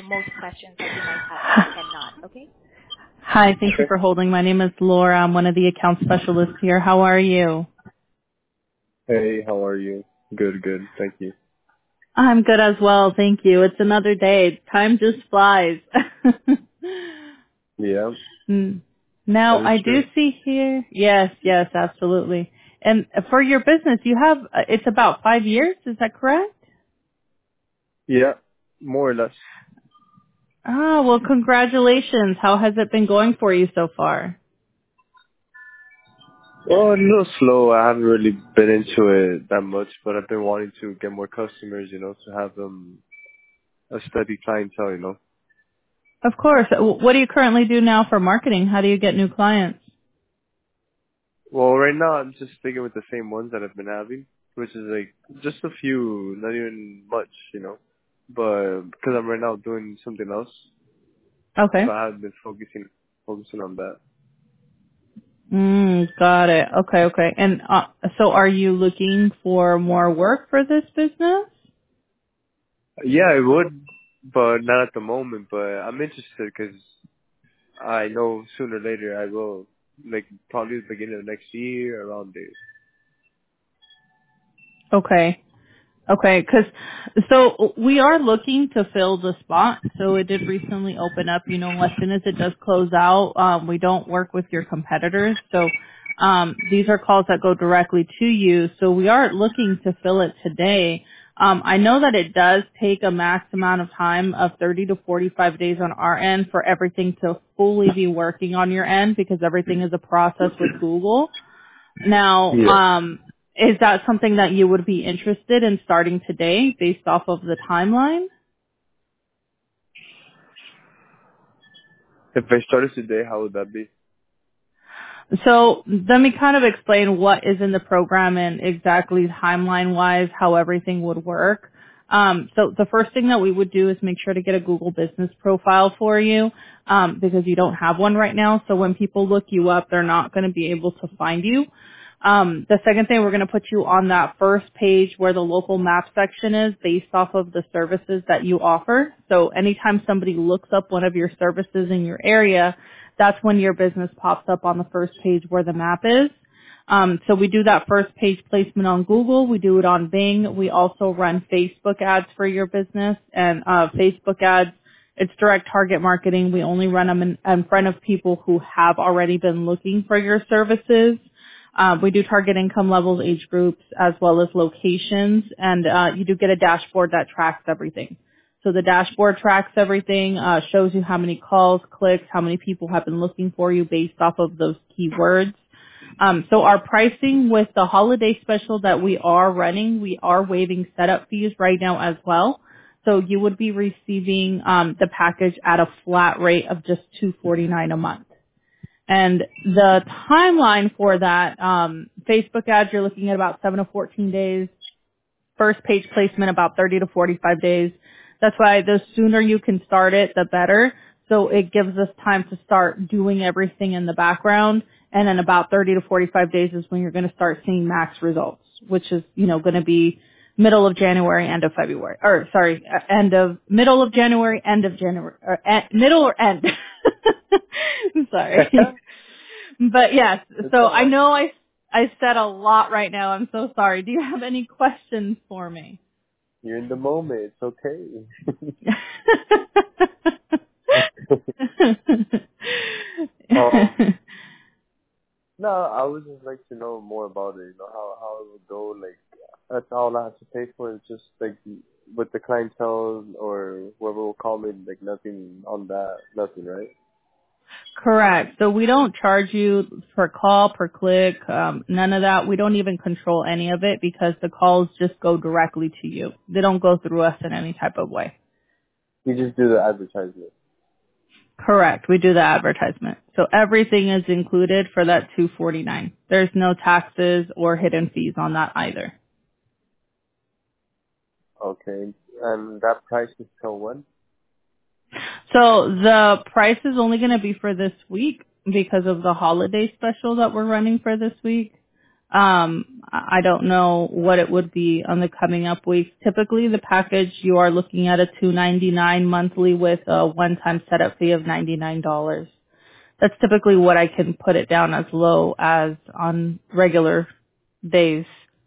answer most questions that you might have that we cannot. Okay? Hi, thank you Okay. for holding. My name is Laura. I'm one of the account specialists here. How are you? Hey, how are you? Good, good. Thank you. I'm good as well, thank you. It's another day. Time just flies. Yeah, Mm. Now, that is I do true. see here, yes, absolutely. And for your business, you have, it's about 5 years, is that correct? Yeah, more or less. Ah, well, congratulations. How has it been going for you so far? Well, a little slow. I haven't really been into it that much, but I've been wanting to get more customers, to have a steady clientele. Of course. What do you currently do now for marketing? How do you get new clients? Well, right now I'm just sticking with the same ones that I've been having, which is like just a few, not even much. But because I'm right now doing something else, Okay. so I haven't been focusing on that. Got it. Okay. And so are you looking for more work for this business? Yeah, I would, but not at the moment. But I'm interested because I know sooner or later I will, like probably the beginning of next year around there. Okay. Okay, 'cause so we are looking to fill the spot. So it did recently open up. As soon as it does close out, we don't work with your competitors. So these are calls that go directly to you. So we are looking to fill it today. I know that it does take a max amount of time of 30 to 45 days on our end for everything to fully be working on your end because everything is a process with Google. Now, Yeah. is that something that you would be interested in starting today based off of the timeline? If I started today, how would that be? So let me kind of explain what is in the program and exactly timeline-wise how everything would work. So the first thing that we would do is make sure to get a Google business profile for you because you don't have one right now. So when people look you up, they're not going to be able to find you. The second thing, we're going to put you on that first page where the local map section is based off of the services that you offer. So anytime somebody looks up one of your services in your area, that's when your business pops up on the first page where the map is. So we do that first page placement on Google. We do it on Bing. We also run Facebook ads for your business and Facebook ads. It's direct target marketing. We only run them in front of people who have already been looking for your services. We do target income levels, age groups, as well as locations, and you do get a dashboard that tracks everything. So the dashboard tracks everything, shows you how many calls, clicks, how many people have been looking for you based off of those keywords. So our pricing with the holiday special that we are running, we are waiving setup fees right now as well. So you would be receiving the package at a flat rate of just $249 a month. And the timeline for that, Facebook ads, you're looking at about 7 to 14 days. First page placement, about 30 to 45 days. That's why the sooner you can start it, the better. So it gives us time to start doing everything in the background. And then about 30 to 45 days is when you're going to start seeing max results, which is, going to be middle of January, end of February. Or, sorry, middle of January, end of January. Or middle or end. I'm sorry. But yes, It's so I alright. know I said a lot right now. I'm so sorry. Do you have any questions for me? You're in the moment. It's okay. um, no, I would just like to know more about it. How it would go. Like that's all I have to pay for. It's just like with the clientele or whoever will call me. Like nothing on that. Nothing, right? Correct. So we don't charge you per call, per click, none of that. We don't even control any of it because the calls just go directly to you. They don't go through us in any type of way. You just do the advertisement. Correct. We do the advertisement. So everything is included for that 249. There's no taxes or hidden fees on that either. Okay. And that price is till when? So the price is only going to be for this week because of the holiday special that we're running for this week. I don't know what it would be on the coming up weeks. Typically, the package you are looking at a $299 monthly with a one-time setup fee of $99. That's typically what I can put it down as low as on regular days.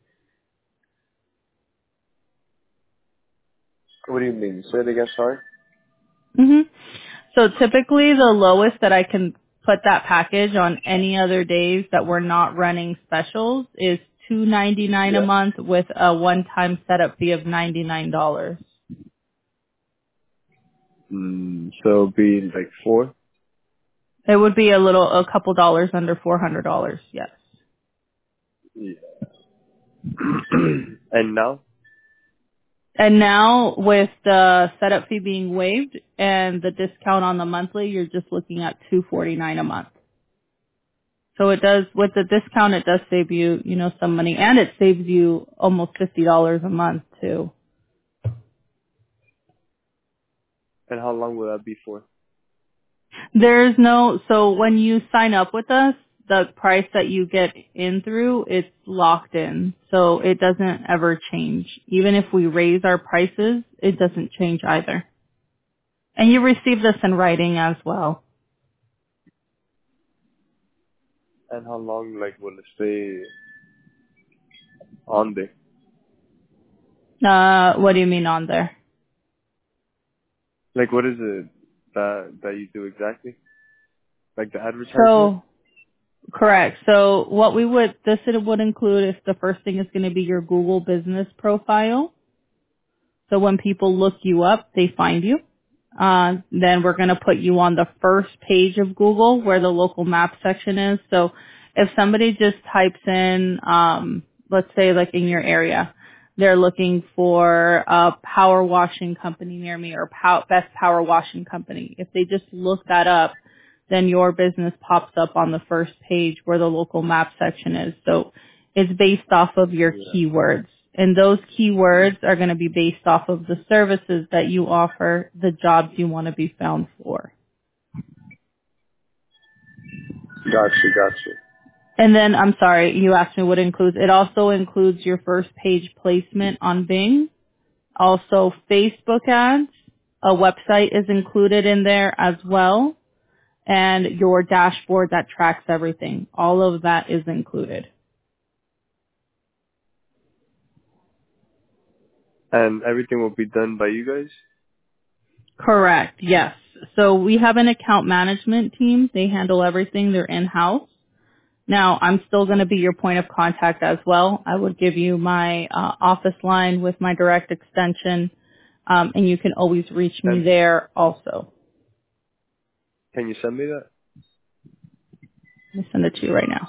What do you mean? Say it again, sorry? hmm So typically the lowest that I can put that package on any other days that we're not running specials is $299 a Yeah. month with a one-time setup fee of $99. So it'll be like 4? It would be a couple dollars under $400, yes. Yeah. And now? And now with the setup fee being waived and the discount on the monthly, you're just looking at $249 a month. So it does, with the discount, it does save you, some money, and it saves you almost $50 a month too. And how long will that be for? So when you sign up with us, the price that you get in through, it's locked in. So it doesn't ever change. Even if we raise our prices, it doesn't change either. And you receive this in writing as well. And how long, like, will it stay on there? What do you mean on there? Like, what is it that you do exactly? Like the advertisement? So, correct. So what it would include is the first thing is going to be your Google business profile. So when people look you up, they find you. Then we're going to put you on the first page of Google where the local map section is. So if somebody just types in, let's say like in your area, they're looking for a power washing company near me or best power washing company. If they just look that up, then your business pops up on the first page where the local map section is. So it's based off of your keywords. And those keywords are going to be based off of the services that you offer, the jobs you want to be found for. Gotcha. And then, I'm sorry, you asked me what it includes. It also includes your first page placement on Bing, also Facebook ads. A website is included in there as well, and your dashboard that tracks everything. All of that is included. And everything will be done by you guys? Correct, yes. So we have an account management team. They handle everything. They're in-house. Now, I'm still going to be your point of contact as well. I would give you my office line with my direct extension, and you can always reach me And there also. can you send me that? Let me send it to you right now.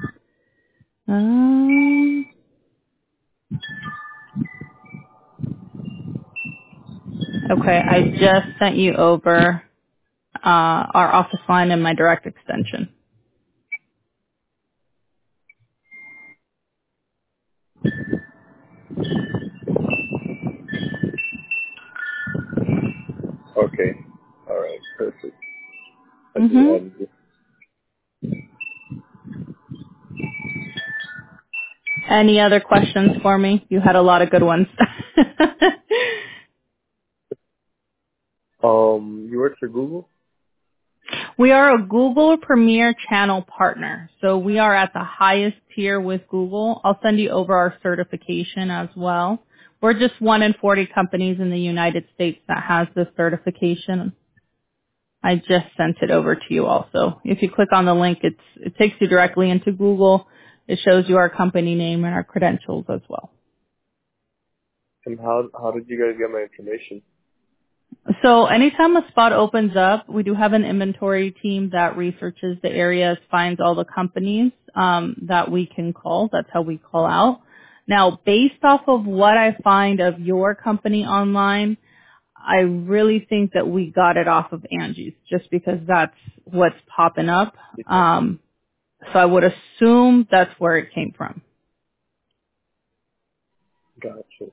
Okay, I just sent you over our office line and my direct extension. Okay. Alright, perfect. I just Mm-hmm. added it. Any other questions for me? You had a lot of good ones. You work for Google? We are a Google Premier Channel partner. So we are at the highest tier with Google. I'll send you over our certification as well. We're just one in 40 companies in the United States that has this certification. I just sent it over to you also. If you click on the link, it takes you directly into Google. It shows you our company name and our credentials as well. And how did you guys get my information? So anytime a spot opens up, we do have an inventory team that researches the areas, finds all the companies that we can call. That's how we call out. Now, based off of what I find of your company online, I really think that we got it off of Angie's just because that's what's popping up. So I would assume that's where it came from. Gotcha.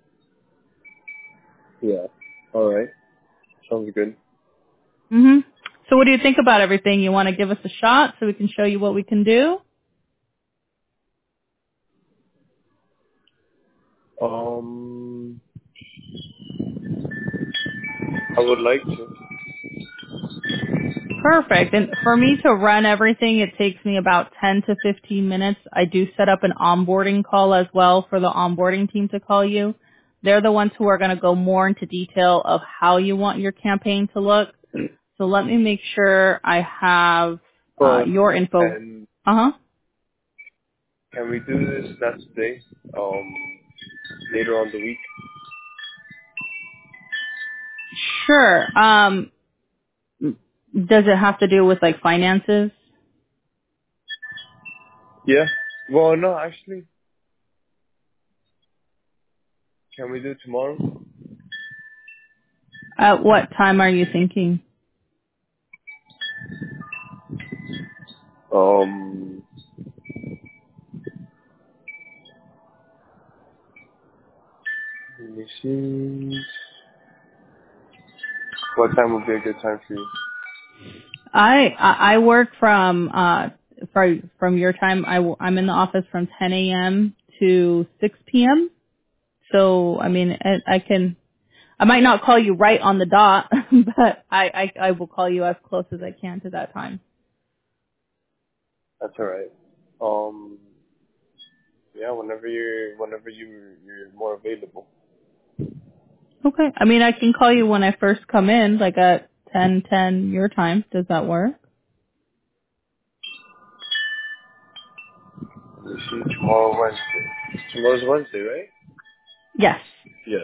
Yeah. Alright. Sounds good. hmm So what do you think about everything? You want to give us a shot so we can show you what we can do? I would like to. Perfect. And for me to run everything, it takes me about 10 to 15 minutes. I do set up an onboarding call as well for the onboarding team to call you. They're the ones who are going to go more into detail of how you want your campaign to look. So let me make sure I have But your info. and Uh-huh. can we do this not today? Later on the week. Sure. Does it have to do with like finances? Yeah. Well, no, actually, can we do tomorrow? At what time are you thinking? Let me see. What time would be a good time for you? I work from your time. I'm in the office from 10 a.m. to 6 p.m. So I mean I might not call you right on the dot, but I will call you as close as I can to that time. That's all right. Yeah, whenever you're more available. Okay. I mean I can call you when I first come in, like at 10:10 your time. Does that work? Let me see. Tomorrow Wednesday. Tomorrow's Wednesday, right? Yes. Yes.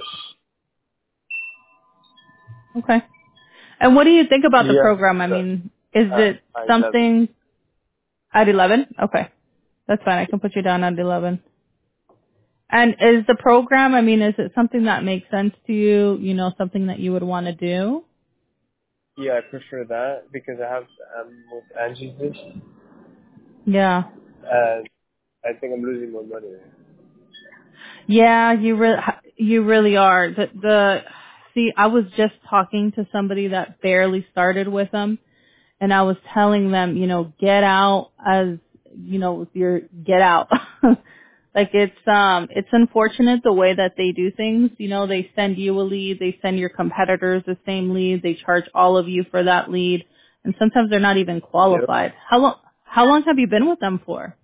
Okay. And what do you think about the Yeah. program? I mean, is it I 11. something at 11? Okay. That's fine. I can put you down at 11. And is the program, I mean, is it something that makes sense to you, you know, something that you would want to do? Yeah, I prefer that because I'm with Angie's this, Yeah. and I think I'm losing more money. Yeah, you really are. See, I was just talking to somebody that barely started with them, and I was telling them, you know, get out as, you know, with your get out. Like it's unfortunate the way that they do things. You know, they send you a lead, they send your competitors the same lead, they charge all of you for that lead, and sometimes they're not even Yep. qualified. How long have you been with them for?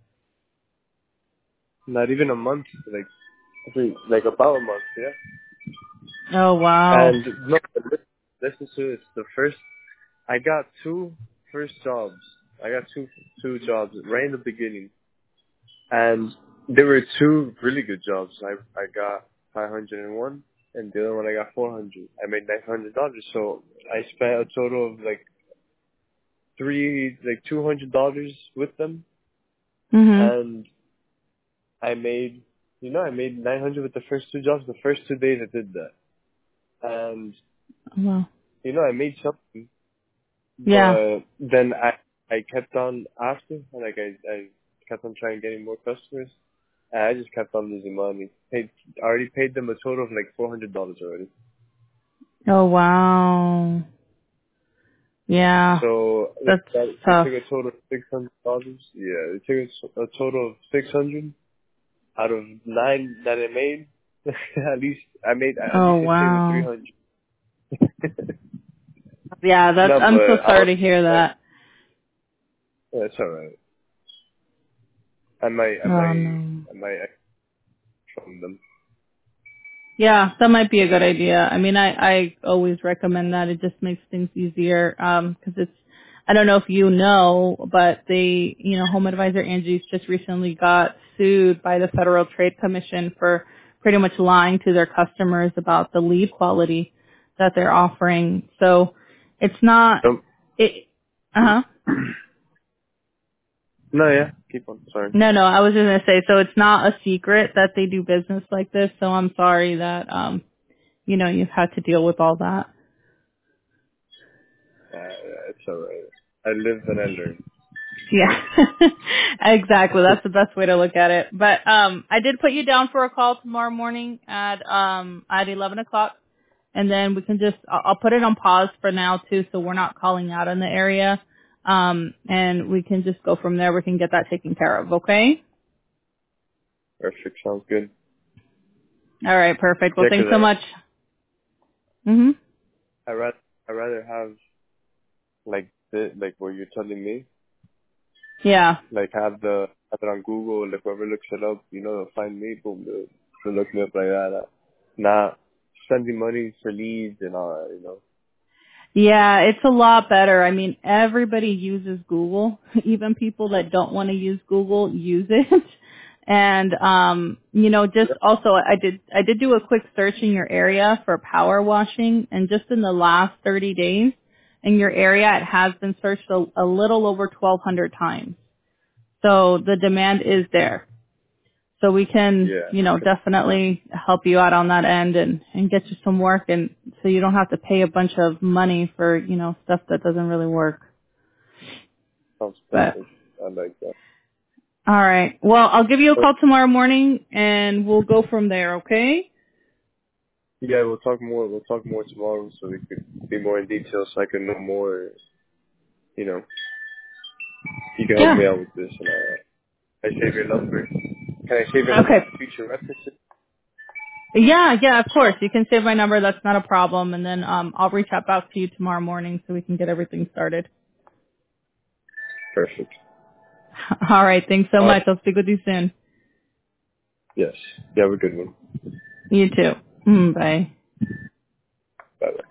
Not even a month, I think, like about a month, yeah. Oh wow. And no, but listen to this. I got two first jobs. I got two jobs right in the beginning, and they were two really good jobs. I got 501, and the other one I got 400. I made $900. So I spent a total of like $200 with them, Mhm. and I made 900 with the first two jobs. The first 2 days I did that, and Wow. I made something. Yeah. But then I kept on after, like I kept on trying getting more customers, and I just kept on losing money. I already paid them a total of like $400 already. Oh wow. Yeah. So That's they tough. took a total of $600. Yeah, they took a total of 600 out of 9 that I made. At Oh least I saved wow. 300. Yeah, No, I'm so but sorry to hear that. it's alright. Oh no. I might from them. Yeah, that might be a good idea. I mean, I always recommend that. It just makes things easier. 'Cause I don't know if you know, but Home Advisor Angie's just recently got sued by the Federal Trade Commission for pretty much lying to their customers about the lead quality that they're offering. So it's not, Um, it, uh-huh. no, yeah, keep on. Sorry. No, I was just going to say, so it's not a secret that they do business like this. So I'm sorry that, you've had to deal with all that. It's alright. I live and I learn. Yeah, exactly. That's the best way to look at it. But I did put you down for a call tomorrow morning at 11 o'clock, and then we can I'll put it on pause for now too, so we're not calling out in the area, and we can just go from there. We can get that taken care of. Okay. Perfect. Sounds good. All right. Perfect. Well, Yeah, thanks 'cause so much. Mhm. I rather have like like what you're telling me. Yeah. Like have it on Google. Like whoever looks it up, they'll find me. Boom, they'll look me up like that. Not sending money for leads and all that. Yeah, it's a lot better. I mean, everybody uses Google. Even people that don't want to use Google use it. And just also I did do a quick search in your area for power washing, and just in the last 30 days in your area it has been searched a little over 1,200 times. So the demand is there. So we can, definitely help you out on that end and get you some work, and so you don't have to pay a bunch of money for, stuff that doesn't really work. Sounds But, perfect. I like that. all right. Well, I'll give you a call tomorrow morning and we'll go from there, okay? Yeah, we'll talk more. We'll talk more tomorrow, so we could be more in detail, so I can know more. You can help Yeah. me out with this, and I save your number. Can I save your number Okay. for future references? Yeah, of course. You can save my number. That's not a problem. And then I'll reach out back to you tomorrow morning so we can get everything started. Perfect. All right. Thanks so All right. much. I'll speak with you soon. Yes. You have a good one. You too. Bye. Bye bye.